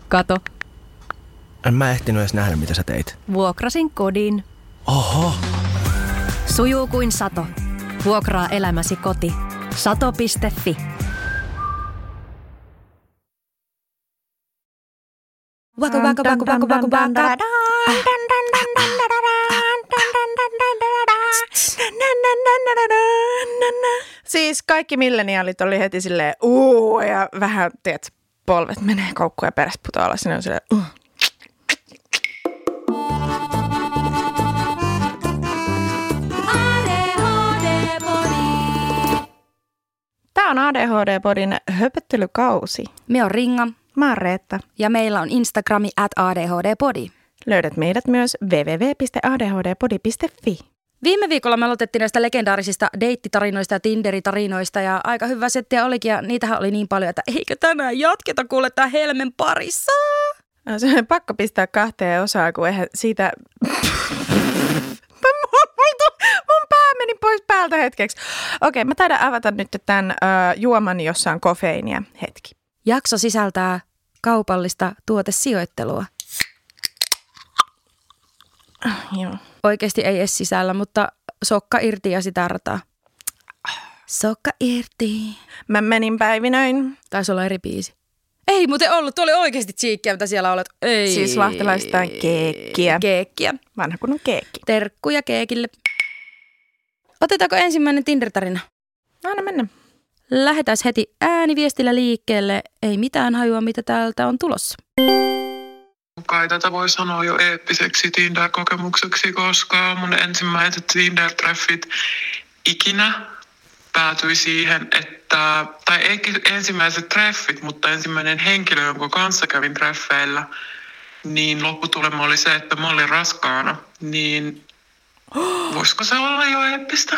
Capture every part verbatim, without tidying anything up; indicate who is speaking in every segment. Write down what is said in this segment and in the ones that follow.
Speaker 1: Kato.
Speaker 2: En mä ehtinyt edes nähdä, mitä sä teit.
Speaker 1: Vuokrasin kodin.
Speaker 2: Oho.
Speaker 1: Sujuu kuin sato. Vuokraa elämäsi koti. sato piste fi.
Speaker 3: Waku waku waku waku waku waku.
Speaker 4: Siis kaikki milleniaalit oli heti silleen uu ja vähän, tiedät, polvet menee koukkuun ja perästä putoaa alas. Ne on silleen uh. Tää on A D H D-podin höpöttelykausi.
Speaker 3: Me on Ringa.
Speaker 4: Mä oon Reetta.
Speaker 3: Ja meillä on Instagrami at A D H D-podi.
Speaker 4: Löydät meidät myös double-u double-u double-u piste a d h d podi piste fi.
Speaker 3: Viime viikolla me aloitettiin näistä legendaarisista deittitarinoista ja Tinderitarinoista ja aika hyvä settiä olikin ja niitähän oli niin paljon, että eikö tänään jatketa kuule tää Helmen parissa?
Speaker 4: No, se on pakko pistää kahteen osaan, kun eihän siitä... Mun pää meni pois päältä hetkeksi. Okei, mä taidan avata nyt tämän uh, juoman, jossa on kofeiinia. Hetki.
Speaker 3: Jakso sisältää kaupallista tuotesijoittelua.
Speaker 4: Uh, joo.
Speaker 3: Oikeasti ei edes sisällä, mutta sokka irti ja sitä rataa. Sokka irti.
Speaker 4: Mä menin päivinöin.
Speaker 3: Taisi olla eri biisi. Ei muuten ollut, tuo oli oikeasti tsiikkiä, mitä siellä olet. Ei.
Speaker 4: Siis lahtelaistaan keekkiä.
Speaker 3: Keekkiä.
Speaker 4: Vanha kunnon keekki.
Speaker 3: Terkkuja keekille. Otetaanko ensimmäinen Tinder-tarina?
Speaker 4: Anna mennä.
Speaker 3: Lähdetään heti ääniviestillä liikkeelle. Ei mitään hajua, mitä täältä on tulossa.
Speaker 5: Kai tätä voi sanoa jo eeppiseksi Tinder-kokemukseksi, koska mun ensimmäiset Tinder-treffit ikinä päätyi siihen, että, tai ei ensimmäiset treffit, mutta ensimmäinen henkilö, jonka kanssa kävin treffeillä, niin lopputulema oli se, että mä olin raskaana. Niin voisiko se olla jo eeppistä?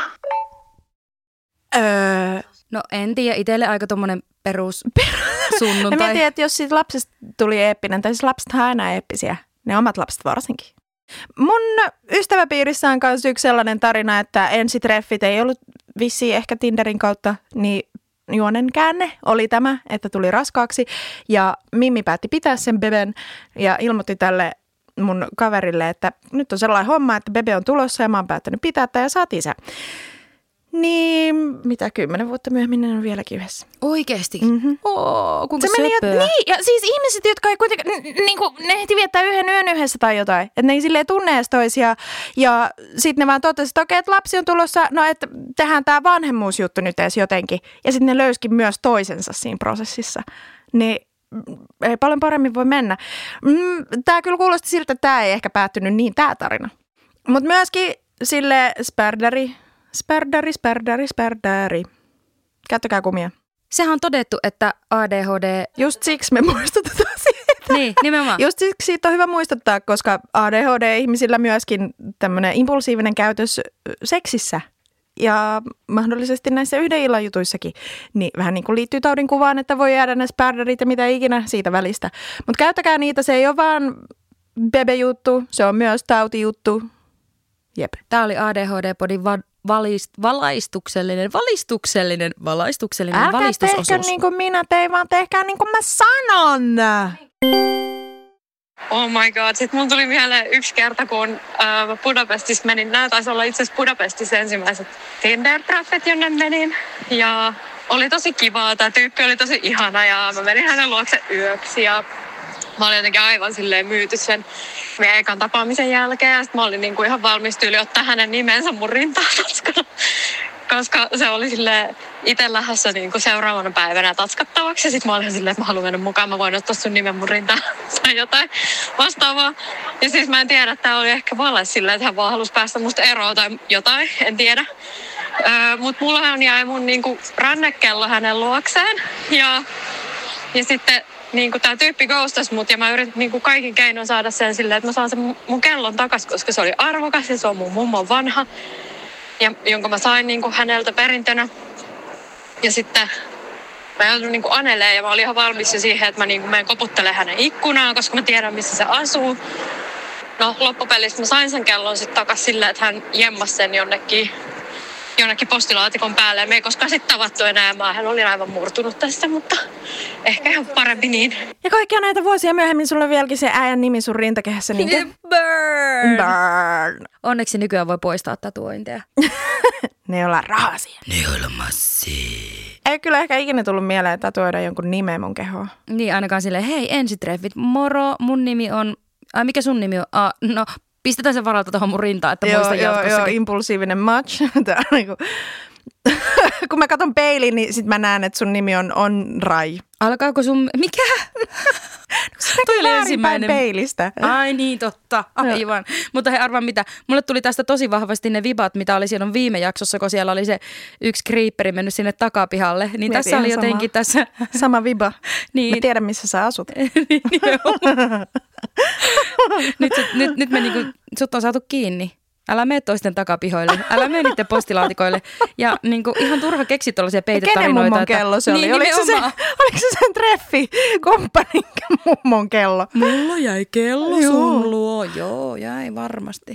Speaker 4: Öö...
Speaker 3: No en tiedä, itselle aika tommonen perus sunnuntai.
Speaker 4: Mä tiedän, että jos siitä lapsesta tuli eeppinen, tai siis lapset on aina eeppisiä, ne omat lapset varsinkin. Mun ystäväpiirissä on myös yksi sellainen tarina, että ensitreffit ei ollut vissiin ehkä Tinderin kautta, niin juonen käänne oli tämä, että tuli raskaaksi. Ja Mimmi päätti pitää sen beben ja ilmoitti tälle mun kaverille, että nyt on sellainen homma, että bebe on tulossa ja mä oon päättänyt pitää tämän ja saat isä. Niin, mitä kymmenen vuotta myöhemmin ne on vieläkin yhdessä.
Speaker 3: Oikeesti?
Speaker 4: Mm-hmm.
Speaker 3: Oo, kuinka
Speaker 4: se meni,
Speaker 3: söpöä.
Speaker 4: Niin, ja siis ihmiset, jotka ei kuitenkaan, n- niinku, ne ehti viettää yhden yön yhdessä tai jotain. Että ne ei silleen tunne edes toisia. Ja sitten ne vaan totesivat, että okei, että lapsi on tulossa, no että tehdään tämä vanhemmuusjuttu nyt edes jotenkin. Ja sitten ne löyskin myös toisensa siinä prosessissa. Niin ei paljon paremmin voi mennä. Mm, tämä kyllä kuulosti siltä, että tämä ei ehkä päättynyt niin, tämä tarina. Mutta myöskin sille spärdäri, spärdäri, spärdäri, spärdäri. Käyttäkää kumia.
Speaker 3: Sehän on todettu, että A D H D...
Speaker 4: Just siksi me muistutetaan siitä.
Speaker 3: Niin, nimenomaan.
Speaker 4: Just siksi siitä on hyvä muistuttaa, koska A D H D-ihmisillä myöskin tämmöinen impulsiivinen käytös seksissä ja mahdollisesti näissä yhden illan jutuissakin, niin vähän niin kuin liittyy taudinkuvaan, että voi jäädä ne spärdärit ja mitä ikinä siitä välistä. Mutta käyttäkää niitä, se ei ole vaan bebe-juttu, se on myös tautijuttu. Jep.
Speaker 3: Tämä oli A D H D-podin va- valist- valaistuksellinen, valistuksellinen, valaistuksellinen
Speaker 4: Älkää
Speaker 3: valistusosuus.
Speaker 4: tehkää niin kuin minä tein, vaan tehkää niin kuin mä sanon.
Speaker 6: Oh my god, sitten mun tuli mieleen yksi kerta, kun äh, Budapestissa menin, nämä taisi olla itse asiassa Budapestissa ensimmäiset Tinder-traffet, jonne menin. Ja oli tosi kivaa, tämä tyyppi oli tosi ihana ja mä menin hänen luokse yöksi ja mä olin jotenkin aivan silleen myyty sen meidän ekan tapaamisen jälkeen. Ja sit mä olin niinku ihan valmis tyyli ottaa hänen nimensä mun rintatatskana, koska se oli silleen itse lähdössä niinku seuraavana päivänä tatskattavaksi. Ja sit mä olin silleen, että mä haluan mennä mukaan, mä voin ottaa sun nimen mun rintaan tai jotain vastaavaa. Ja siis mä en tiedä, että tää oli ehkä vale silleen, että hän vaan halusi päästä musta eroon tai jotain, en tiedä. Öö, mut mullahan jäi mun niinku rannekello hänen luokseen ja, ja sitten niinku tää tyyppi ghostasi mut ja mä yritin niinku kaikin keinoin saada sen silleen, että mä saan sen mun kellon takas, koska se oli arvokas ja se on mun mummon vanha. Ja, jonka mä sain niinku häneltä perintönä. Ja sitten mä joudun niinku aneleen ja mä olin ihan valmis jo siihen, että mä niinku menen koputtelemaan hänen ikkunaan, koska mä tiedän missä se asuu. No loppupelissä mä sain sen kellon sitten takas silleen, että hän jemmasi sen jonnekin jonnekin postilaatikon päälle. Me ei koskaan sitten tavattu enää. Mä olin aivan murtunut tästä, mutta ehkä ihan parempi niin.
Speaker 4: Ja kaikkia näitä vuosia myöhemmin sulla on vieläkin se äijän nimi sun rintakehässä. Niin
Speaker 3: Burn!
Speaker 4: Burn!
Speaker 3: Onneksi nykyään voi poistaa tatuointeja.
Speaker 4: Ne olla rahasia.
Speaker 2: Ne olla massi.
Speaker 4: Ei kyllä ehkä ikinä tullut mieleen tatuoida jonkun nimeä mun kehoon.
Speaker 3: Niin ainakaan silleen, hei ensitreffit, moro, mun nimi on, ai mikä sun nimi on? Ah, no pistetään sen varalta tuohon mun rintaan, että muistan jatkossakin.
Speaker 4: Joo, impulsiivinen match. Niinku, kun mä katson peiliin, niin sit mä näen, että sun nimi on, on Rai.
Speaker 3: Alkaako sun, mikä?
Speaker 4: Toi oli ensimmäinen peilistä.
Speaker 3: Ai niin, totta. Aivan. Mutta he arvaa mitä. Mulle tuli tästä tosi vahvasti ne vibat, mitä oli silloin viime jaksossa, kun siellä oli se yksi creeperi mennyt sinne takapihalle. Niin
Speaker 4: Mietin
Speaker 3: tässä oli jotenkin
Speaker 4: sama.
Speaker 3: tässä.
Speaker 4: Sama viba.
Speaker 3: Niin.
Speaker 4: Mä tiedän, missä sä asut.
Speaker 3: nyt, nyt, nyt me niinku, sut on saatu kiinni. Älä mene toisten takapihoille, älä mene niiden postilaatikoille. Ja niinku, ihan turha keksi tuollaisia peitetarinoita.
Speaker 4: Kenen mummon
Speaker 3: että,
Speaker 4: kello se oli?
Speaker 3: Niin,
Speaker 4: oliko, se se, oliko se sen treffi kumppanin mummon kello?
Speaker 3: Mulla jäi kello
Speaker 4: Joo.
Speaker 3: sun luo. Joo, jäi varmasti.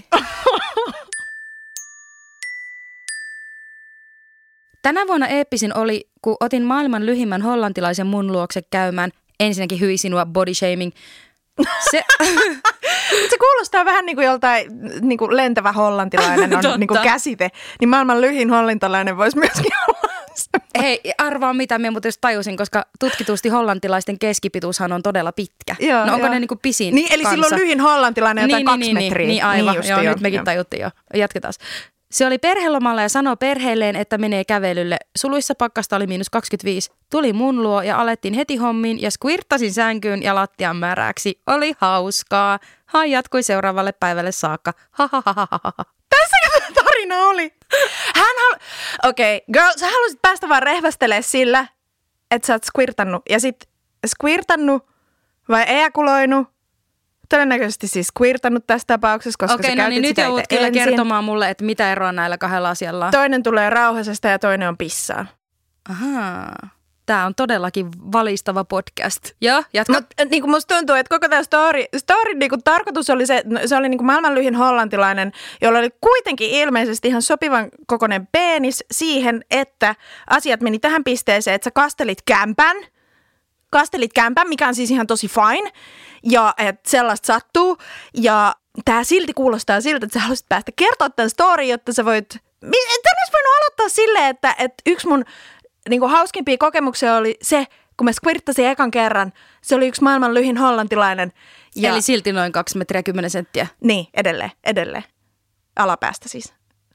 Speaker 3: Tänä vuonna eeppisin oli, kun otin maailman lyhimmän hollantilaisen mun luokse käymään. Ensinnäkin hyi sinua body shaming. Se,
Speaker 4: se kuulostaa vähän niin kuin joltain niin kuin lentävä hollantilainen on niin kuin käsite. Niin maailman lyhin hollantilainen voisi myöskin olla.
Speaker 3: Hei, arvaa mitä minä muuten just tajusin, koska tutkitusti hollantilaisten keskipituushan on todella pitkä.
Speaker 4: Joo,
Speaker 3: no onko
Speaker 4: joo.
Speaker 3: ne niin kuin pisin
Speaker 4: Niin, eli
Speaker 3: kansa?
Speaker 4: silloin lyhin hollantilainen jotain
Speaker 3: niin,
Speaker 4: kaksi
Speaker 3: niin,
Speaker 4: metriä.
Speaker 3: Niin, niin aivan.
Speaker 4: Niin
Speaker 3: joo,
Speaker 4: jo.
Speaker 3: nyt mekin tajuttiin jo. Jatketaan. Se oli perhelomalla ja sanoi perheelleen, että menee kävelylle. Suluissa pakkasta oli miinus kaksikymmentäviisi. Tuli mun luo ja alettiin heti hommiin ja squirttasin sänkyyn ja lattian märäksi. Oli hauskaa. Hän jatkui seuraavalle päivälle saakka. Ha ha ha ha ha.
Speaker 4: Tässäkö tarina oli? Hän halu... Okei, okay, girl, sä halusit päästä vaan rehvästelee sillä, että sä oot squirtannut. Ja sit squirtannut vai ejakuloinut? Todennäköisesti siis squirtannut tässä tapauksessa, koska
Speaker 3: Okei,
Speaker 4: sä
Speaker 3: no
Speaker 4: käytit
Speaker 3: niin
Speaker 4: sitä
Speaker 3: nyt joudut
Speaker 4: itse
Speaker 3: kyllä
Speaker 4: ensin.
Speaker 3: kertomaan mulle, että mitä eroa näillä kahdella asialla on.
Speaker 4: Toinen tulee rauhasesta ja toinen on pissaa.
Speaker 3: Ahaa. Tämä on todellakin valistava podcast. Joo, jatka.
Speaker 4: Mutta niin kuin musta tuntuu, että koko tämä story, story niin kuin tarkoitus oli se, se oli niin kuin maailman lyhin hollantilainen, jolla oli kuitenkin ilmeisesti ihan sopivan kokoinen penis siihen, että asiat meni tähän pisteeseen, että sä kastelit kämpän, kastelit kämpän, mikä on siis ihan tosi fine, ja että sellaista sattuu, ja tämä silti kuulostaa siltä, että sä haluaisit päästä kertoa tämän story, jotta sä voit, tämän olisi voinut aloittaa silleen, että, että yksi mun niin kuin hauskimpia kokemuksia oli se, kun mä squirttasin ekan kerran, se oli yksi maailman lyhin hollantilainen. Ja
Speaker 3: Eli silti noin kaksi metriä kymmenen senttiä.
Speaker 4: Niin, edelleen, edelleen. Alapäästä siis.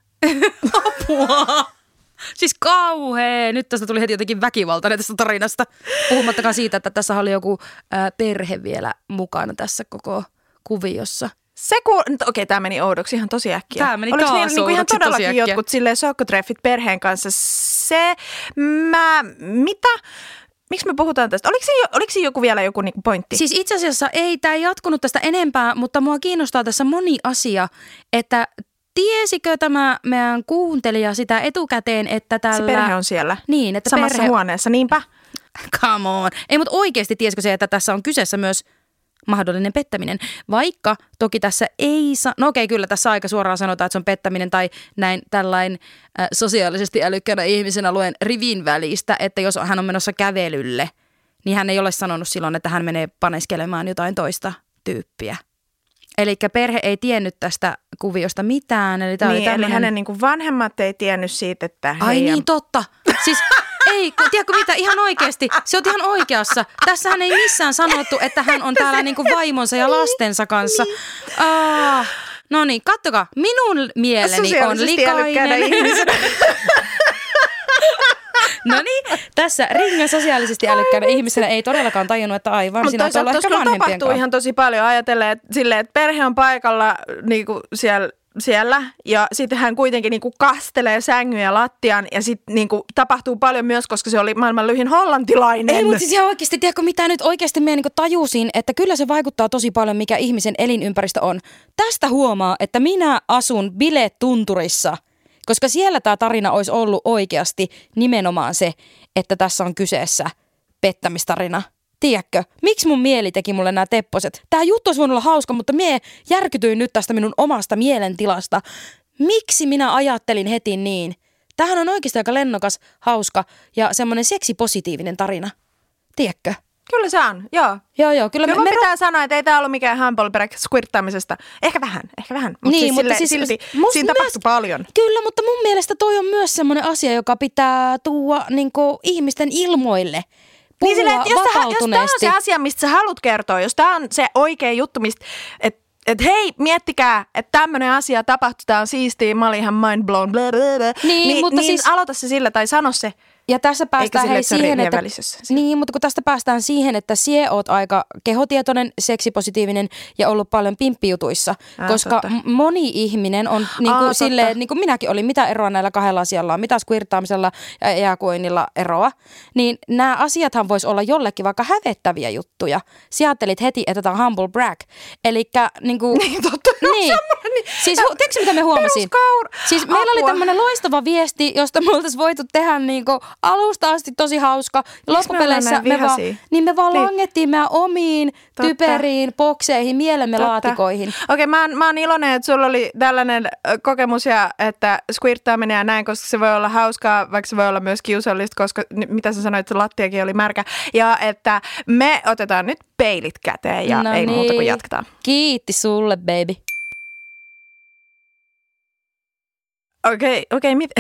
Speaker 3: Apua! Siis kauhea. Nyt tästä tuli heti jotenkin väkivaltainen tästä tarinasta. Puhumattakaan siitä, että tässä oli joku ää, perhe vielä mukana tässä koko kuviossa.
Speaker 4: Se kuul... Okei, tämä meni oudoksi ihan tosi äkkiä.
Speaker 3: Tämä meni
Speaker 4: Oliko
Speaker 3: taas
Speaker 4: niillä, niin kuin ihan
Speaker 3: oudoksi
Speaker 4: todellakin
Speaker 3: tosi äkkiä.
Speaker 4: jotkut silleen sokkotreffit perheen kanssa? Se, mä, mitä? Miksi me puhutaan tästä? Oliko siinä, oliko siinä joku vielä joku niinku pointti?
Speaker 3: Siis itse asiassa ei tämä jatkunut tästä enempää, mutta mua kiinnostaa tässä moni asia, että tiesikö tämä meidän kuuntelija sitä etukäteen, että tällä...
Speaker 4: Se perhe on siellä.
Speaker 3: Niin, että
Speaker 4: samassa
Speaker 3: perhe...
Speaker 4: huoneessa, niinpä.
Speaker 3: Come on. Ei, mutta oikeasti tiesikö se, että tässä on kyseessä myös mahdollinen pettäminen. Vaikka toki tässä ei saa, no okei kyllä tässä aika suoraan sanotaan, että se on pettäminen tai näin tällainen äh, sosiaalisesti älykkäänä ihmisenä luen rivin välistä, että jos hän on menossa kävelylle, niin hän ei ole sanonut silloin, että hän menee paneskelemaan jotain toista tyyppiä. Eli perhe ei tiennyt tästä kuviosta mitään. Eli,
Speaker 4: niin,
Speaker 3: oli tämmönen...
Speaker 4: eli hänen niin kuin vanhemmat ei tiennyt siitä, että
Speaker 3: Ai
Speaker 4: heidän...
Speaker 3: niin, totta. Siis ei, kun, tiedätkö mitä, ihan oikeasti, se on ihan oikeassa. Tässähän ei missään sanottu, että hän on täällä niinku vaimonsa ja lastensa kanssa. Ah, no niin, kattokaa, minun mieleni on likainen. No niin, tässä Ringan sosiaalisesti älykkäänä ihmisenä ei todellakaan tajunnut, että aivan,
Speaker 4: Mutta
Speaker 3: sinä olet ollut ehkä vanhempien
Speaker 4: tapahtuu
Speaker 3: kanssa.
Speaker 4: ihan tosi paljon ajatellen, että, silleen, että perhe on paikalla niin kuin siellä, siellä ja sitten hän kuitenkin niin kuin kastelee sängyn ja lattian ja sitten niin kuin tapahtuu paljon myös, koska se oli maailman lyhin hollantilainen.
Speaker 3: Ei, mutta siis ihan oikeasti, tiedätkö mitä nyt oikeasti minä niin tajusin, että kyllä se vaikuttaa tosi paljon, mikä ihmisen elinympäristö on. Tästä huomaa, että minä asun biletunturissa, koska siellä tämä tarina olisi ollut oikeasti nimenomaan se, että tässä on kyseessä pettämistarina. Tiedätkö, miksi mun mieli teki mulle nämä tepposet? Tämä juttu olisi voinut olla hauska, mutta mie järkytyin nyt tästä minun omasta mielentilasta. Miksi minä ajattelin heti niin? tämähän on oikeasti aika lennokas, hauska ja semmoinen seksipositiivinen tarina. Tiedätkö?
Speaker 4: Kyllä se on, joo.
Speaker 3: Joo, joo. Kyllä,
Speaker 4: Kyllä
Speaker 3: me,
Speaker 4: me
Speaker 3: me
Speaker 4: pitää ro- sanoa, että ei tämä ollut mikään humble brag squirttaamisesta. Ehkä vähän, ehkä vähän. Mut
Speaker 3: niin,
Speaker 4: siis
Speaker 3: mutta
Speaker 4: sille,
Speaker 3: siis
Speaker 4: silti
Speaker 3: must,
Speaker 4: siinä tapahtui paljon.
Speaker 3: Kyllä, mutta mun mielestä toi on myös semmoinen asia, joka pitää tuua niinku, ihmisten ilmoille. Puhua
Speaker 4: Niin sille, että jos tämä on se asia, mistä sä haluat kertoa, jos tämä on se oikea juttu, mistä, että et hei, miettikää, että tämmöinen asia tapahtui, tämä on siistiä, mä olin ihan mind blown, blah, blah, blah.
Speaker 3: Niin,
Speaker 4: niin,
Speaker 3: mutta
Speaker 4: niin
Speaker 3: siis
Speaker 4: aloita se sillä tai sano se.
Speaker 3: Ja tässä päästään
Speaker 4: sille,
Speaker 3: hei
Speaker 4: että se
Speaker 3: siihen, että, niin, mutta kun tästä päästään siihen, että sie oot aika kehotietoinen, seksipositiivinen ja ollut paljon pimppijutuissa,
Speaker 4: Ah,
Speaker 3: koska
Speaker 4: totta.
Speaker 3: m- moni ihminen on niin kuin
Speaker 4: Ah,
Speaker 3: silleen,
Speaker 4: totta.
Speaker 3: niin kuin minäkin olin, mitä eroa näillä kahdella asialla on, mitä squirtaamisella ja ejakuoinnilla eroa, niin nämä asiathan vois olla jollekin vaikka hävettäviä juttuja. Sä ajattelit heti, että tämä on humble brag. Elikkä niin kuin,
Speaker 4: Niin, totta.
Speaker 3: niin. Siis hu- tiedätkö mitä me huomasin?
Speaker 4: Peruskaur-
Speaker 3: Siis meillä oli
Speaker 4: Apua.
Speaker 3: tämmöinen loistava viesti, josta me oltaisiin voitu tehdä niinku alusta asti tosi hauska. Loppupeleissä
Speaker 4: näin
Speaker 3: me, vaan,
Speaker 4: vihaisia?
Speaker 3: niin me vaan
Speaker 4: Niin.
Speaker 3: langettiin meidän omiin
Speaker 4: Totta.
Speaker 3: typeriin bokseihin, mielemme
Speaker 4: Totta.
Speaker 3: laatikoihin.
Speaker 4: Okei, okay, mä, oon- mä oon iloinen, että sulla oli tällainen ö, kokemus ja että squirttaaminen ja näin, koska se voi olla hauskaa, vaikka se voi olla myös kiusallista, koska n- mitä sä sanoit, että lattiakin oli märkä. Ja että me otetaan nyt peilit käteen ja
Speaker 3: No
Speaker 4: ei
Speaker 3: niin.
Speaker 4: muuta kuin jatketaan.
Speaker 3: Kiitti sulle, baby.
Speaker 4: Okei, okay, okei, okay, mit...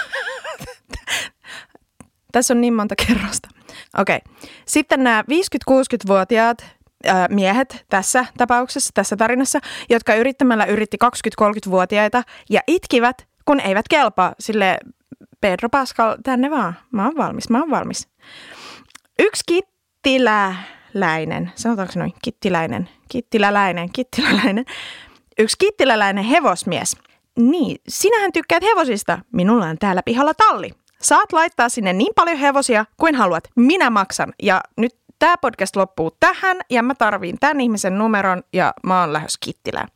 Speaker 4: Tässä on niin monta kerrosta. Okei, okay. Sitten nämä viisikymmentä-kuusikymmentävuotiaat ää, miehet tässä tapauksessa, tässä tarinassa, jotka yrittämällä yritti kaksikymmentä-kolmekymmentävuotiaita ja itkivät, kun eivät kelpaa. Sille Pedro Pascal, tänne vaan. Mä oon valmis, mä oon valmis. Yksi kittiläläinen, sanotaanko noin, kittiläinen, kittiläläinen, kittiläläinen. Yksi kittiläläinen hevosmies. Niin, sinähän tykkäät hevosista. Minulla on täällä pihalla talli. Saat laittaa sinne niin paljon hevosia kuin haluat. Minä maksan. Ja nyt tämä podcast loppuu tähän ja mä tarviin tämän ihmisen numeron ja mä oon lähes Kittilään.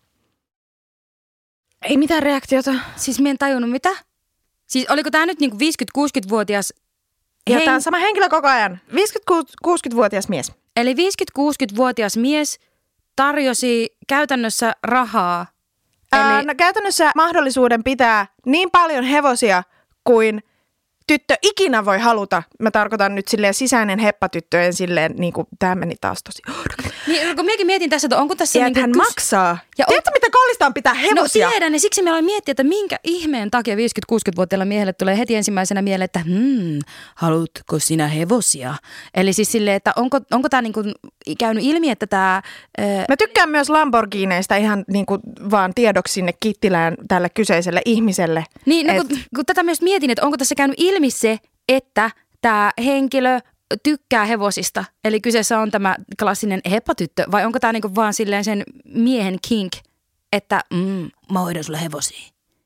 Speaker 4: Ei mitään reaktiota.
Speaker 3: Siis mä en tajunnut mitä. Siis oliko tää nyt niinku viisikymmentä-kuusikymmentävuotias
Speaker 4: Ja
Speaker 3: hen-
Speaker 4: tää on sama henkilö koko ajan. viisikymmentä-kuusikymmentävuotias mies.
Speaker 3: Eli viisikymmentä-kuusikymmentävuotias mies tarjosi käytännössä rahaa.
Speaker 4: Ää,
Speaker 3: Eli
Speaker 4: no, käytännössä mahdollisuuden pitää niin paljon hevosia kuin tyttö ikinä voi haluta. Mä tarkoitan nyt silleen sisäinen heppatyttö, en silleen, niin kuin tämä meni taas tosi.
Speaker 3: niin, kun minäkin mietin tässä, että onko tässä
Speaker 4: Ja
Speaker 3: niinku
Speaker 4: että hän
Speaker 3: kys-
Speaker 4: maksaa.
Speaker 3: Ja
Speaker 4: Tiedätkö, miten kallista on pitää hevosia?
Speaker 3: No tiedän, ja siksi meillä oli miettiä, että minkä ihmeen takia viisikymmentä-kuusikymmentävuotiailla miehelle tulee heti ensimmäisenä mieleen, että hmm, haluatko sinä hevosia? Eli siis silleen, että onko, onko tämä niinku käynyt ilmi, että tämä...
Speaker 4: Mä tykkään myös Lamborghineista ihan niin kuin vaan tiedoksi sinne Kittilään tälle kyseiselle ihmiselle.
Speaker 3: Niin, no,
Speaker 4: Et-
Speaker 3: kun, kun tätä myös mietin, että onko tässä käynyt ilmi se, että tämä henkilö tykkää hevosista. Eli kyseessä on tämä klassinen heppatyttö, vai onko tämä niinku vaan silleen sen miehen kink, että mm, mä hoidan sulle hevosia.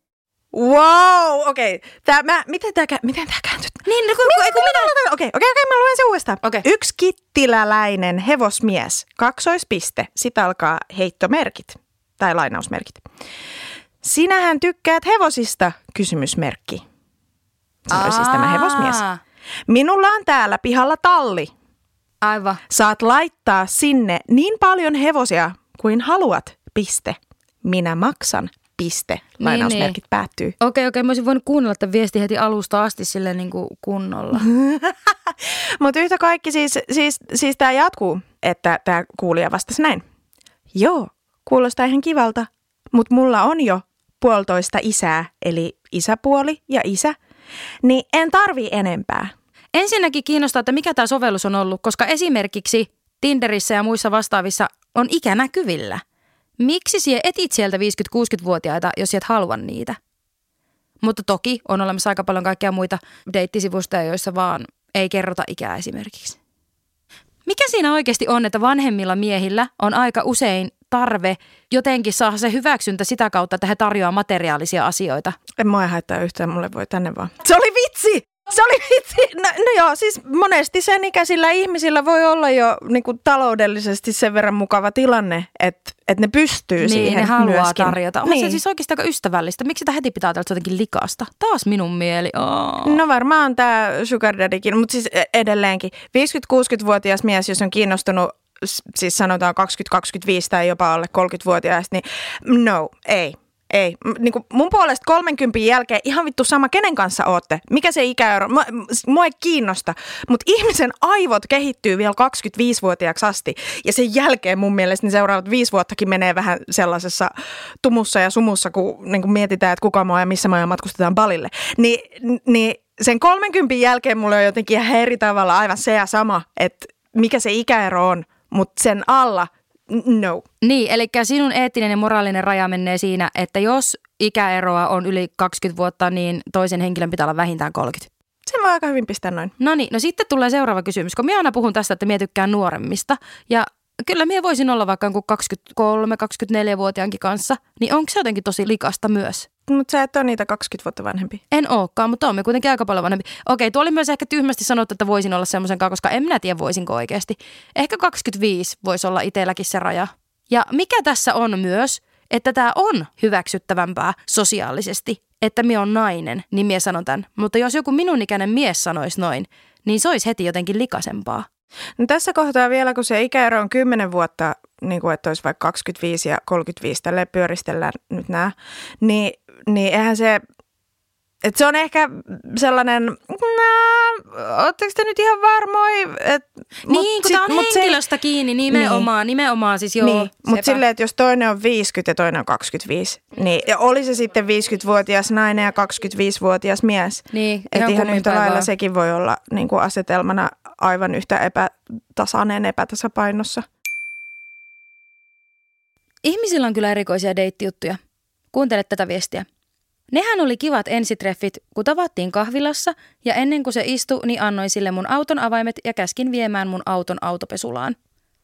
Speaker 4: Wow, okei. Okay. Tää, mä, miten tämä miten tää kääntyy?
Speaker 3: Niin, no, kun,
Speaker 4: Miten, kun minä... Okei, okei, okei, mä luen se uudestaan.
Speaker 3: Okei.
Speaker 4: Yksi kittiläläinen hevosmies, kaksoispiste, sit alkaa heittomerkit tai lainausmerkit. Sinähän tykkäät hevosista, kysymysmerkki. Sanoi siis tämä hevosmies.
Speaker 3: Aa,
Speaker 4: Minulla on täällä pihalla talli.
Speaker 3: aivan.
Speaker 4: Saat laittaa sinne niin paljon hevosia kuin haluat, piste. Minä maksan, piste. Lainausmerkit
Speaker 3: niin.
Speaker 4: päättyy.
Speaker 3: Okei, okei, mä olisin voinut kuunnella tämän viesti heti alusta asti silleen niin kuin kunnolla.
Speaker 4: Mutta yhtä kaikki siis, siis, siis tämä jatkuu, että tämä kuulija vastasi näin. Joo, kuulostaa ihan kivalta, mutta mulla on jo puolitoista isää, eli isäpuoli ja isä, niin en tarvii enempää.
Speaker 3: Ensinnäkin kiinnostaa, että mikä tämä sovellus on ollut, koska esimerkiksi Tinderissä ja muissa vastaavissa on ikä näkyvillä. Miksi sie etit sieltä viisikymmentä-kuusikymmentävuotiaita, jos et halua niitä? Mutta toki on olemassa aika paljon kaikkia muita deittisivustoja, joissa vaan ei kerrota ikää esimerkiksi. Mikä siinä oikeasti on, että vanhemmilla miehillä on aika usein tarve jotenkin saada se hyväksyntä sitä kautta, että he tarjoaa materiaalisia asioita?
Speaker 4: En mua haittaa yhtään, mulle voi tänne vaan. Se oli vitsi! Se oli vitsi! No, no joo, siis monesti sen ikäisillä ihmisillä voi olla jo niin kuin taloudellisesti sen verran mukava tilanne, että, että ne pystyy
Speaker 3: Niin,
Speaker 4: siihen
Speaker 3: ne haluaa
Speaker 4: myöskin.
Speaker 3: tarjota. On
Speaker 4: Niin.
Speaker 3: se siis oikeasti aika ystävällistä. Miksi sitä heti pitää täältä jotenkin likasta? Taas minun mieli. Oh.
Speaker 4: No varmaan tämä sugar daddykin, mutta siis edelleenkin viisikymmentä-kuusikymmentävuotias mies, jos on kiinnostunut, s- siis sanotaan kaksikymmentä-kaksikymmentäviisi tai jopa alle kolmekymmentävuotiaista, niin no, ei. Ei. Niin kuin mun puolesta kolmenkympin jälkeen ihan vittu sama, kenen kanssa ootte. Mikä se ikäero? Mua, mua ei kiinnosta. Mutta ihmisen aivot kehittyy vielä kaksikymmentäviisivuotiaaksi asti. Ja sen jälkeen mun mielestä niin seuraavat viisi vuottakin menee vähän sellaisessa tumussa ja sumussa, kun niin kuin mietitään, että kuka maa ja missä maa matkustetaan balille. Ni, niin sen kolmenkympin jälkeen mulle on jotenkin ihan eri tavalla aivan se ja sama, että mikä se ikäero on. Mutta sen alla, no.
Speaker 3: Niin, eli sinun eettinen ja moraalinen raja menee siinä, että jos ikäeroa on yli kaksikymmentä vuotta, niin toisen henkilön pitää olla vähintään kolmekymmentä.
Speaker 4: Sen voi aika hyvin pistää noin.
Speaker 3: No niin, no sitten tulee seuraava kysymys, kun minä aina puhun tästä, että minä tykkään nuoremmista. Ja kyllä minä voisin olla vaikka kaksikymmentäkolme kaksikymmentäneljä-vuotiaankin kanssa, niin onko se jotenkin tosi likasta myös?
Speaker 4: Mutta sä et ole niitä kaksikymmentä vuotta vanhempi.
Speaker 3: En olekaan, mutta on me kuitenkin aika paljon vanhempi. Okei, tuo oli myös ehkä tyhmästi sanottu, että voisin olla semmoisen kanssa, koska en minä tiedä voisinko oikeasti. Ehkä kaksikymmentäviisi voisi olla itselläkin se raja. Ja mikä tässä on myös, että tämä on hyväksyttävämpää sosiaalisesti, että minä on nainen, niin minä sanon tämän. Mutta jos joku minun ikäinen mies sanoisi noin, niin se olisi heti jotenkin likasempaa.
Speaker 4: No tässä kohtaa vielä, kun se ikäero on kymmenen vuotta, niin kuin että olisi vaikka kaksikymmentäviisi ja kolmekymmentäviisi, tälleen pyöristellään nyt nämä, niin, niin eihän se, että se on ehkä sellainen, ootteko te nyt ihan varmoja?
Speaker 3: Niin, kun tämä on henkilöstä se, kiinni, nimenomaan, niin, nimenomaan siis joo.
Speaker 4: Niin, mutta silleen, että jos toinen on viisikymmentä ja toinen on kaksikymmentäviisi, niin ja oli se sitten viisikymmentävuotias nainen ja kaksikymmentäviisivuotias mies.
Speaker 3: Niin,
Speaker 4: että ihan yhtä lailla sekin voi olla niin kuin asetelmana aivan yhtä epätasainen epätasapainossa.
Speaker 3: Ihmisillä on kyllä erikoisia deittijuttuja. Kuuntele tätä viestiä. Nehän oli kivat ensitreffit, kun tavattiin kahvilassa ja ennen kuin se istui, niin annoin sille mun auton avaimet ja käskin viemään mun auton autopesulaan.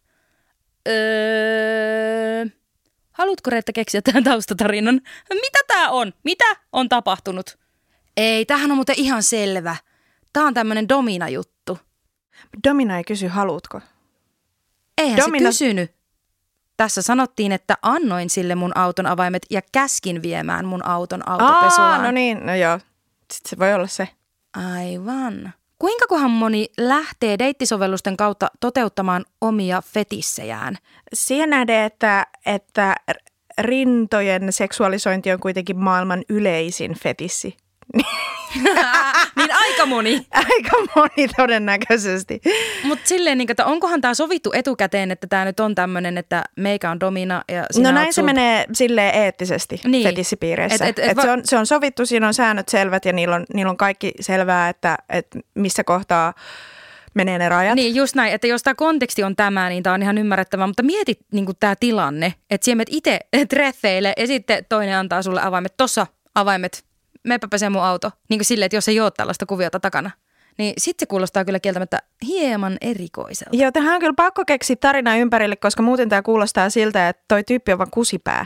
Speaker 3: Öö... Haluatko Reetta keksiä tämän taustatarinan? Mitä tää on? Mitä on tapahtunut? Ei, tämähän on muuten ihan selvä. Tää on tämmönen Domina-juttu.
Speaker 4: Domina ei kysy, haluutko?
Speaker 3: Eihän Domina... se kysynyt. Tässä sanottiin, että annoin sille mun auton avaimet ja käskin viemään mun auton autopesulaan.
Speaker 4: Aa, no niin, no joo. Sitten se voi olla se.
Speaker 3: Aivan. Kuinka kohan moni lähtee deittisovellusten kautta toteuttamaan omia fetissejään?
Speaker 4: Siihen nähdään, että, että rintojen seksuaalisointi on kuitenkin maailman yleisin fetissi.
Speaker 3: Niin aika moni.
Speaker 4: Aika moni todennäköisesti.
Speaker 3: Mutta silleen, niin, että onkohan tämä sovittu etukäteen, että tämä nyt on tämmöinen, että meikä on Domina ja sinä
Speaker 4: No näin
Speaker 3: oot
Speaker 4: se
Speaker 3: sult...
Speaker 4: menee silleen eettisesti niin. Fetissipiireissä. Et, et, et, et, va... se, on, se on sovittu, siinä on säännöt selvät ja niillä on, niillä on kaikki selvää, että, että missä kohtaa menee ne rajat.
Speaker 3: Niin just näin, että jos tämä konteksti on tämä, niin tämä on ihan ymmärrettävää, mutta mieti niin tämä tilanne, että siellä menet itse treffeille ja sitten toinen antaa sulle avaimet, tossa avaimet. Meepä pesee mun auto. Niin kuin silleen, että jos ei ole tällaista kuviota takana. Niin sitten se kuulostaa kyllä kieltämättä hieman erikoiselta.
Speaker 4: Joo, tähän on kyllä pakko keksiä tarina ympärille, koska muuten tämä kuulostaa siltä, että toi tyyppi on vaan kusipää.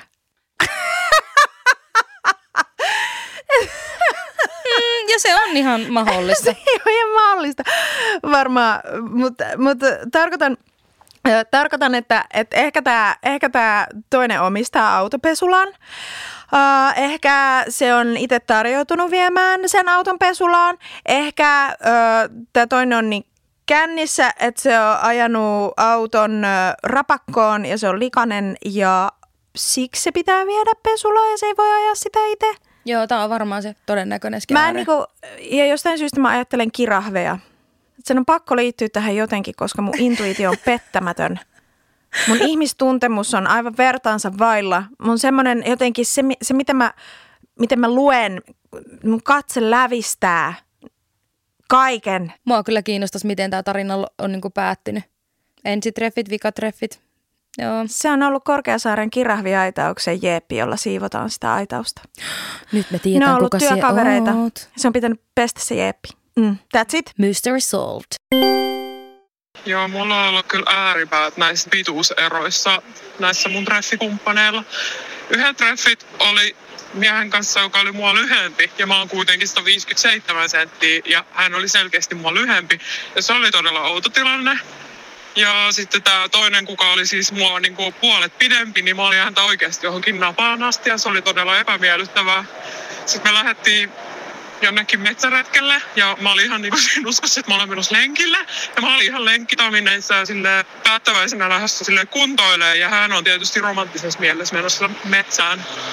Speaker 3: mm, ja se on ihan mahdollista.
Speaker 4: Se on ihan mahdollista varmaan, mutta, mutta tarkoitan... Tarkoitan, että, että ehkä tämä ehkä tämä toinen omistaa autopesulan. Uh, ehkä se on itse tarjoutunut viemään sen auton pesulaan. Ehkä uh, tämä toinen on niin kännissä, että se on ajanut auton uh, rapakkoon ja se on likainen ja siksi se pitää viedä pesulaan ja se ei voi ajaa sitä itse.
Speaker 3: Joo, tämä on varmaan se todennäköinen skenaario.
Speaker 4: Mä niinku, ja jostain syystä mä ajattelen kirahveja. Sen on pakko liittyä tähän jotenkin, koska mun intuitio on pettämätön. Mun ihmistuntemus on aivan vertaansa vailla. Mun semmoinen jotenkin se, se miten, mä, miten mä luen, mun katse lävistää kaiken.
Speaker 3: Mua kyllä kiinnostaisi, miten tämä tarina on, on niin kuin päättynyt. Ensitreffit, vikatreffit. Joo.
Speaker 4: Se on ollut Korkeasaaren kirahviaitauksen jeeppi, jolla siivotaan sitä aitausta.
Speaker 3: Nyt me tiedetään,
Speaker 4: ne on
Speaker 3: kuka
Speaker 4: työkavereita.
Speaker 3: Se oot.
Speaker 4: Se on pitänyt pestä se jeeppi. Mm, that's it.
Speaker 3: Mystery solved.
Speaker 5: Joo, mulla on ollut kyllä ääripäät näissä pituuseroissa näissä mun treffikumppaneilla. Yhden treffit oli miehen kanssa, joka oli mua lyhempi ja mä oon kuitenkin sata viisikymmentäseitsemän senttiä ja hän oli selkeästi mua lyhempi. Ja se oli todella outo tilanne. Ja sitten tämä toinen, kuka oli siis mua niin kuin puolet pidempi, niin mä olin häntä oikeasti johonkin napaan asti ja se oli todella epämiellyttävää. Sitten me lähdettiin jonnekin metsäretkelle ja mä olin ihan niin kuin siinä uskossa, että mä olen menossa lenkille. Ja mä olin ihan lenkkitamineissa ja sille päättäväisenä lähdössä sille kuntoilee ja hän on tietysti romanttisessa mielessä menossa metsään.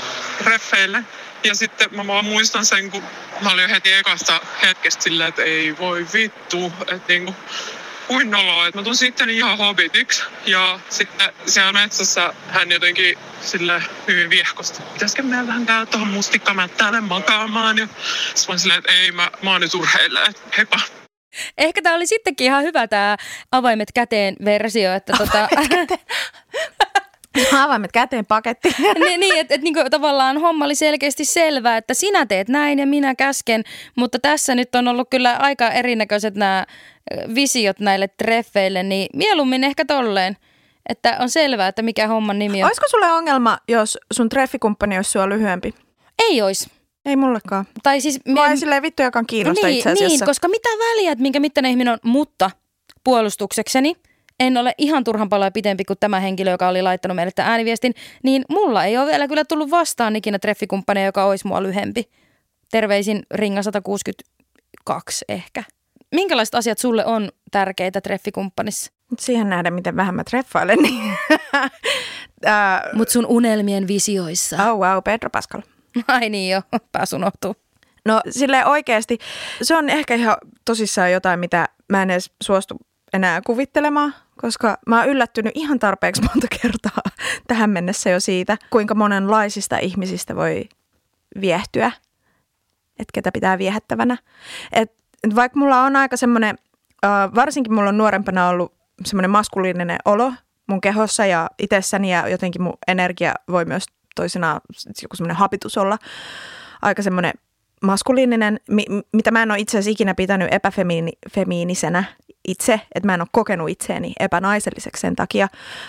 Speaker 5: reffeille. Ja sitten mä vaan muistan sen, kun mä olin jo heti ekasta hetkestä silleen, että ei voi vittu, että niinku kuin noloa, että mä tuun sitten ihan hobbitiksi. Ja sitten siellä metsässä hän jotenkin sille hyvin viehkosti. Pitäisikö meidän vähän käydä tuohon mustikkamättäälle makaamaan? Ja sitten mä silleen, että ei, mä, mä oon nyt urheilleen, että heippa.
Speaker 3: Ehkä tää oli sittenkin ihan hyvä tää avaimet käteen versio, että tota...
Speaker 4: Avaimet käteen paketti.
Speaker 3: niin, niin että et, niinku, tavallaan homma oli selkeästi selvää, että sinä teet näin ja minä käsken, mutta tässä nyt on ollut kyllä aika erinäköiset nämä visiot näille treffeille, niin mieluummin ehkä tolleen, että on selvää, että mikä homman nimi on.
Speaker 4: Olisiko sulle ongelma, jos sun treffikumppani olisi sua lyhyempi?
Speaker 3: Ei ois.
Speaker 4: Ei mullekaan.
Speaker 3: Tai siis...
Speaker 4: Mä en silleen vittu, joka on kiinnosta
Speaker 3: niin,
Speaker 4: itse asiassa.
Speaker 3: Niin, koska mitä väliä, että minkä mittainen ihminen on, mutta puolustuksekseni en ole ihan turhan paljon pitempi kuin tämä henkilö, joka oli laittanut meille tämän ääniviestin, niin mulla ei ole vielä kyllä tullut vastaan ikinä treffikumppania, joka olisi mua lyhempi. Terveisin Ringa sata kuusikymmentäkaksi ehkä. Minkälaiset asiat sulle on tärkeitä treffikumppanissa?
Speaker 4: Siihen nähdään, miten vähän mä treffailen. Niin.
Speaker 3: Mut sun unelmien visioissa.
Speaker 4: Oh wow, Pedro Pascal.
Speaker 3: Ai niin jo, pääs unohtuu.
Speaker 4: No silleen oikeasti, se on ehkä ihan tosissaan jotain, mitä mä en edes suostu enää kuvittelemaan, koska mä oon yllättynyt ihan tarpeeksi monta kertaa tähän mennessä jo siitä, kuinka monenlaisista ihmisistä voi viehtyä, että ketä pitää viehättävänä. Et vaikka mulla on aika semmoinen, varsinkin mulla on nuorempana ollut semmoinen maskuliininen olo mun kehossa ja itsessäni ja jotenkin mun energia voi myös toisinaan joku semmoinen hapitus olla aika semmoinen maskuliininen, mitä mä en ole itse asiassa ikinä pitänyt epäfemiinisenä itse, että mä en ole kokenut itseäni epänaiselliseksi sen takia.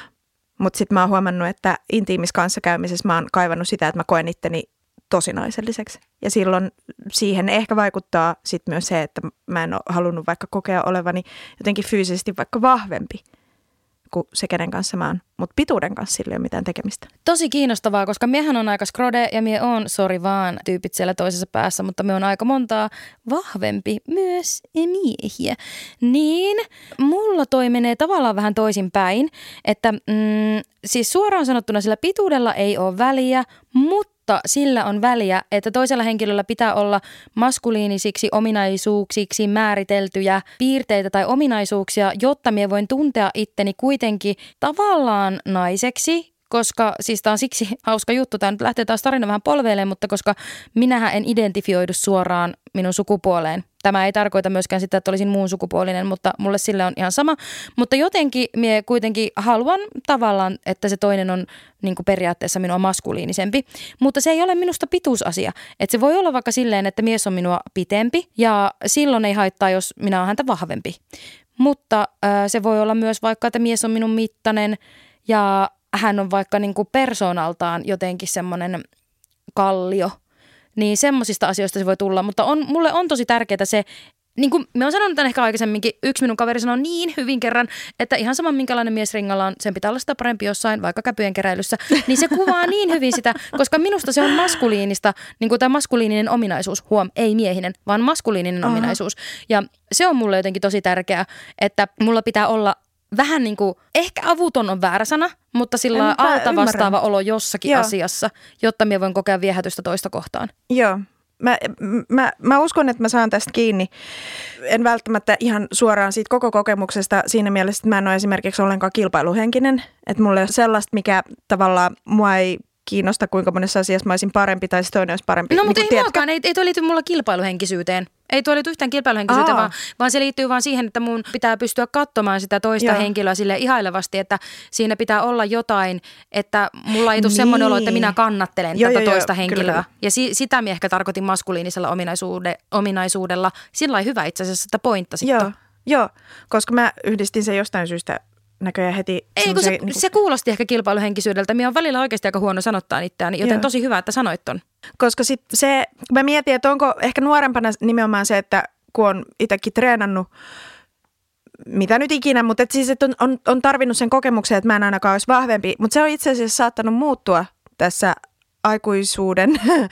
Speaker 4: Mutta sitten mä oon huomannut, että intiimissä kanssakäymisessä mä oon kaivannut sitä, että mä koen itteni tosi naiselliseksi. Ja silloin siihen ehkä vaikuttaa sitten myös se, että mä en ole halunnut vaikka kokea olevani jotenkin fyysisesti vaikka vahvempi kuin se, kenen kanssa mä oon. Mutta pituuden kanssa sillä ei ole mitään tekemistä.
Speaker 3: Tosi kiinnostavaa, koska miehän on aika skrode ja mie on, sori vaan, tyypit siellä toisessa päässä, mutta me on aika montaa vahvempi myös miehiä. Niin, mulla toi menee tavallaan vähän toisinpäin, että mm, siis suoraan sanottuna sillä pituudella ei ole väliä, mutta Mutta sillä on väliä, että toisella henkilöllä pitää olla maskuliinisiksi ominaisuuksiksi määriteltyjä piirteitä tai ominaisuuksia, jotta minä voin tuntea itteni kuitenkin tavallaan naiseksi, koska siis tämä on siksi hauska juttu, tämä nyt lähtee taas tarina vähän polveilemaan, mutta koska minähän en identifioidu suoraan minun sukupuoleen. Tämä ei tarkoita myöskään sitä, että olisin muun sukupuolinen, mutta mulle sille on ihan sama. Mutta jotenkin minä kuitenkin haluan tavallaan, että se toinen on niin kuin periaatteessa minua maskuliinisempi. Mutta se ei ole minusta pituusasia. Että se voi olla vaikka silleen, että mies on minua pitempi ja silloin ei haittaa, jos minä olen häntä vahvempi. Mutta äh, se voi olla myös vaikka, että mies on minun mittainen ja hän on vaikka niin kuin persoonaltaan jotenkin semmoinen kallio. Niin semmoisista asioista se voi tulla, mutta on, mulle on tosi tärkeää se, niin kuin me on sanonut tämän ehkä aikaisemminkin, yksi minun kaveri sanoi niin hyvin kerran, että ihan sama minkälainen mies ringalla on, sen pitää olla sitä parempi jossain, vaikka käpyjen keräilyssä, niin se kuvaa niin hyvin sitä, koska minusta se on maskuliinista, niin kuin tämä maskuliininen ominaisuus, huom, ei miehinen, vaan maskuliininen Aha. ominaisuus. Ja se on mulle jotenkin tosi tärkeää, että mulla pitää olla vähän niin kuin, ehkä avuton on väärä sana, mutta sillä alta vastaava olo jossakin Joo. asiassa, jotta minä voin kokea viehätystä toista kohtaan.
Speaker 4: Joo. Mä, mä, mä uskon, että mä saan tästä kiinni. En välttämättä ihan suoraan siitä koko kokemuksesta siinä mielessä, että mä en ole esimerkiksi ollenkaan kilpailuhenkinen. Että mulla ei ole sellaista, mikä tavallaan mua ei kiinnosta, kuinka monessa asiassa mä olisin parempi tai toinen olisi parempi.
Speaker 3: No
Speaker 4: niin
Speaker 3: mutta ei
Speaker 4: tiedätkö?
Speaker 3: muakaan, ei, ei tuo liity mulla kilpailuhenkisyyteen. Ei tuo liity yhtään kilpailuhenkisyyteen, vaan, vaan se liittyy vaan siihen, että mun pitää pystyä katsomaan sitä toista Joo. henkilöä sille ihailevasti, että siinä pitää olla jotain, että mulla ei tule niin. semmoinen olo, että minä kannattelen
Speaker 4: Joo,
Speaker 3: tätä
Speaker 4: jo,
Speaker 3: toista
Speaker 4: jo,
Speaker 3: henkilöä.
Speaker 4: kyllä.
Speaker 3: Ja si, sitä minä ehkä tarkoitin maskuliinisella ominaisuude, ominaisuudella. Sillä on hyvä itse asiassa, että pointtasit.
Speaker 4: Joo, Joo, koska mä yhdistin sen jostain syystä näköjään heti.
Speaker 3: Ei, kun se, niin kuin... se kuulosti ehkä kilpailuhenkisyydeltä. Minä on välillä oikeasti aika huono sanottaa itseäni, joten Joo. tosi hyvä, että sanoit ton.
Speaker 4: Koska sit se, mä mietin, että onko ehkä nuorempana nimenomaan se, että kun on itsekin treenannut, mitä nyt ikinä, mutta et siis et on, on, on tarvinnut sen kokemuksen, että mä en ainakaan olisi vahvempi. Mutta se on itse asiassa saattanut muuttua tässä aikuisuuden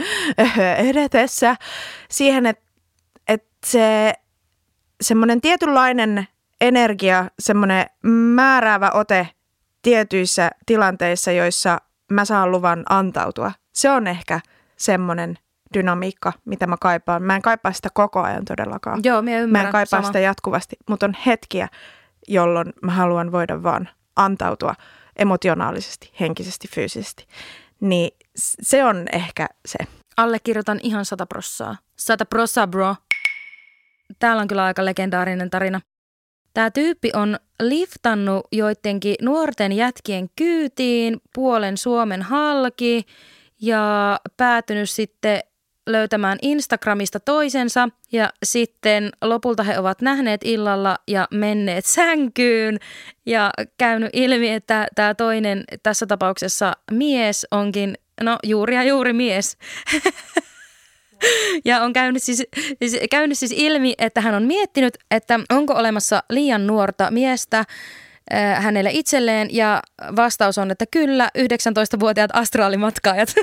Speaker 4: edetessä siihen, että et se semmoinen tietynlainen energia, semmoinen määräävä ote tietyissä tilanteissa, joissa mä saan luvan antautua. Se on ehkä semmoinen dynamiikka, mitä mä kaipaan. Mä en kaipaa sitä koko ajan todellakaan.
Speaker 3: Joo, minä ymmärrän.
Speaker 4: Mä en kaipaa
Speaker 3: sama.
Speaker 4: sitä jatkuvasti, mutta on hetkiä, jolloin mä haluan voida vaan antautua emotionaalisesti, henkisesti, fyysisesti. Niin se on ehkä se.
Speaker 3: Allekirjoitan ihan sata prossaa. Sata prossaa, bro. Täällä on kyllä aika legendaarinen tarina. Tämä tyyppi on liftannut joidenkin nuorten jätkien kyytiin puolen Suomen halki ja päätynyt sitten löytämään Instagramista toisensa ja sitten lopulta he ovat nähneet illalla ja menneet sänkyyn ja käynyt ilmi, että tämä toinen tässä tapauksessa mies onkin, no juuri ja juuri mies. Ja on käynyt siis, siis, käynyt siis ilmi, että hän on miettinyt, että onko olemassa liian nuorta miestä äh, hänelle itselleen ja vastaus on, että kyllä, yhdeksäntoistavuotiaat astraalimatkaajat.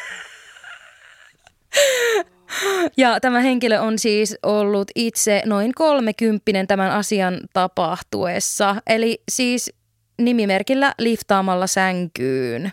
Speaker 3: Ja tämä henkilö on siis ollut itse noin kolmekymppinen tämän asian tapahtuessa, eli siis nimimerkillä liftaamalla sänkyyn.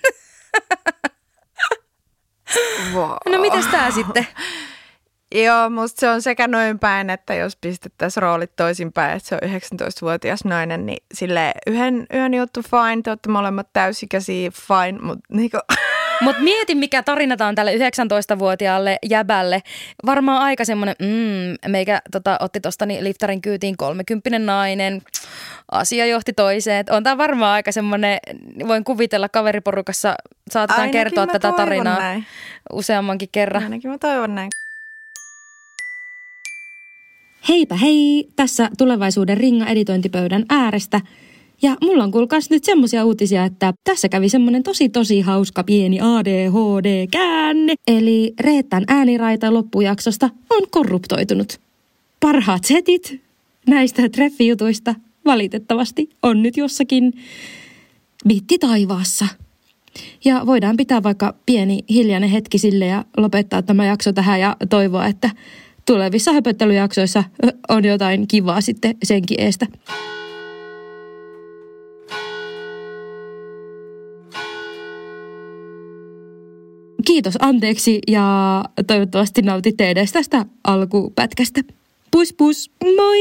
Speaker 4: Wow.
Speaker 3: No mites tää sitten?
Speaker 4: Joo, musta se on sekä noin päin, että jos pistettäisiin roolit toisinpäin, että se on yhdeksäntoistavuotias nainen, niin silleen yhden, yhden juttu fine, te olette molemmat täysikäisiä fine, mutta niinku...
Speaker 3: Mutta mieti, mikä tarina tää on tälle yhdeksäntoistavuotiaalle jäbälle. Varmaan aika semmoinen, mm, meikä tota, otti tosta niin liftarin kyytiin kolmekymppinen nainen. Asia johti toiseen. On tää varmaan aika semmoinen, voin kuvitella kaveriporukassa, saatetaan
Speaker 4: Ainakin
Speaker 3: kertoa tätä tarinaa
Speaker 4: näin.
Speaker 3: useammankin kerran.
Speaker 4: Ainakin mä toivon näin.
Speaker 7: Heipä hei, tässä tulevaisuuden Ringa-editointipöydän äärestä. Ja mulla on kuulkaas nyt semmosia uutisia, että tässä kävi semmonen tosi tosi hauska pieni A D H D-käänne. Eli Reettan ääniraita loppujaksosta on korruptoitunut. Parhaat setit näistä treffijutuista valitettavasti on nyt jossakin bitti taivaassa. Ja voidaan pitää vaikka pieni hiljainen hetki sille ja lopettaa tämä jakso tähän ja toivoa, että tulevissa höpöttelyjaksoissa on jotain kivaa sitten senkin eestä. Kiitos anteeksi ja toivottavasti nautitte edes tästä alkupätkästä. Pus pus, moi!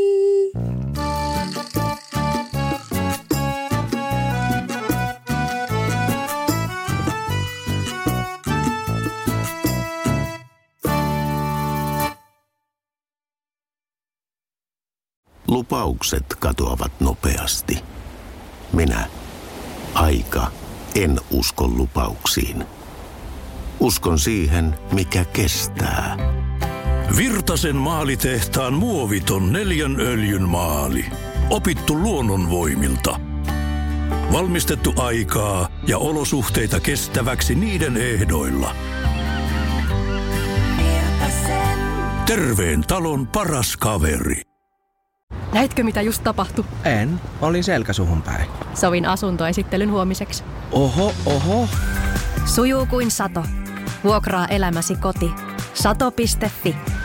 Speaker 2: Lupaukset katoavat nopeasti. Minä, aika, en usko lupauksiin. Uskon siihen, mikä kestää.
Speaker 8: Virtasen maalitehtaan muoviton neljän öljyn maali. Opittu luonnonvoimilta. Valmistettu aikaa ja olosuhteita kestäväksi niiden ehdoilla. Virtasen. Terveen talon paras kaveri.
Speaker 1: Näitkö mitä just tapahtui?
Speaker 9: En, olin selkäsuhun päin.
Speaker 1: Sovin asuntoesittelyn huomiseksi.
Speaker 9: Oho, oho.
Speaker 1: Sujuu kuin sato. Vuokraa elämäsi koti. sato piste fi.